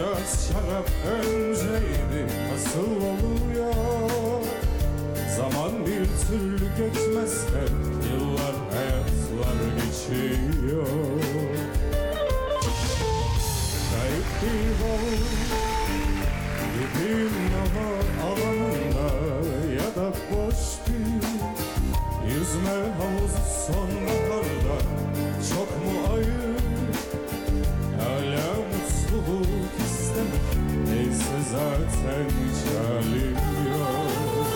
Biraz şarap önceydi nasıl oluyor? Zaman bir türlü geçmezken yıllar hayatlar geçiyor. Kayıp bir bavul gibiyim hava alanında ya da boş bir yüzme havuzu sonbaharda. Çok mu ayıp hala mutluluk istemek, neyse zaten hiç halim yok.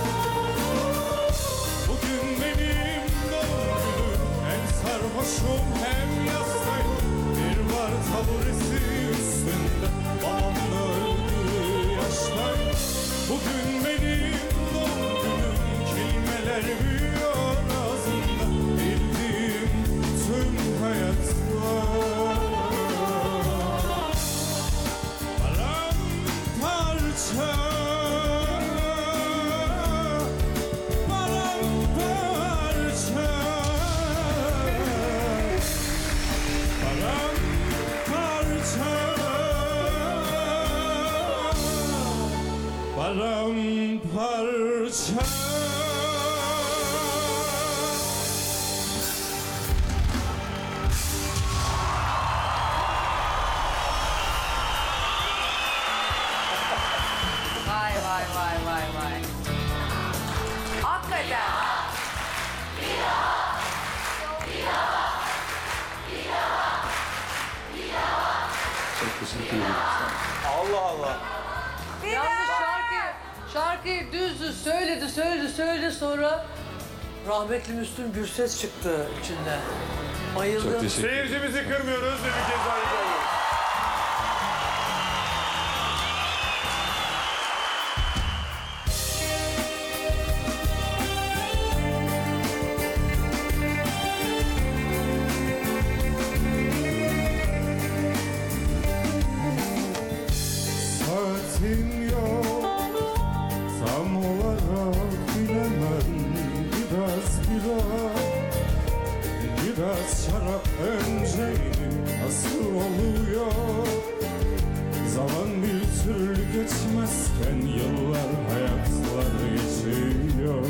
Bugün benim doğum günüm, hem sarhoşum hem yastayım. Bir var taburesi üstünde, babamla öldü yaştayım. Bugün benim doğum günüm, kelimeler büyüyor ağzımda. Bildiğim tüm hayatlar paramparça, paramparça, paramparça, paramparça. Vay vay vay vay vay. Hakikaten. Çok teşekkür ederim. Allah Allah. Yalnız şarkıyı söyledi sonra rahmetli Müslüm Gürses çıktı içinden. Bayıldım. Çok teşekkür ederim. Seyircimizi kırmıyoruz ve bir kez daha yapıyoruz. Saatin yok tam olarak bilemem. Biraz şarap önceydi nasıl oluyor? Zaman bir türlü geçmezken yıllar hayatlar geçiyor.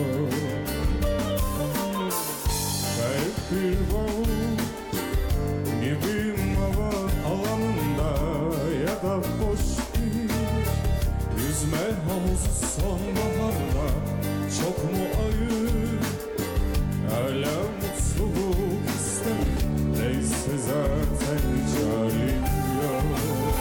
Kayıp bir bavul gibiyim hava alanında ya da boş bir yüzme havuzu sonbaharda. Çok mu ayıp hala mutluluk istemek, neyse zaten hiç halim yok.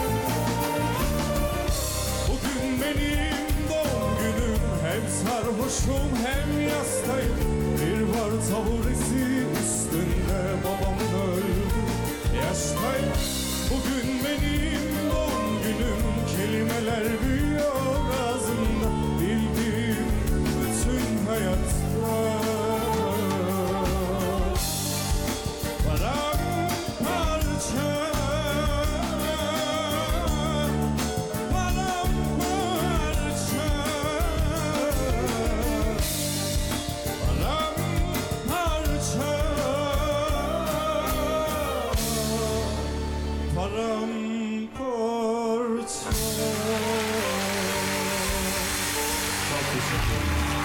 Bugün benim doğum günüm, hem sarhoşum hem yastayım. Bir var taburesi üstünde, babam öldü yaştayım. Bugün benim doğum günüm, kelimeler büyüyor ağzımda. Bildiğim bütün hayatlar paramparça, paramparça, paramparça, paramparça. Çok teşekkür ederim.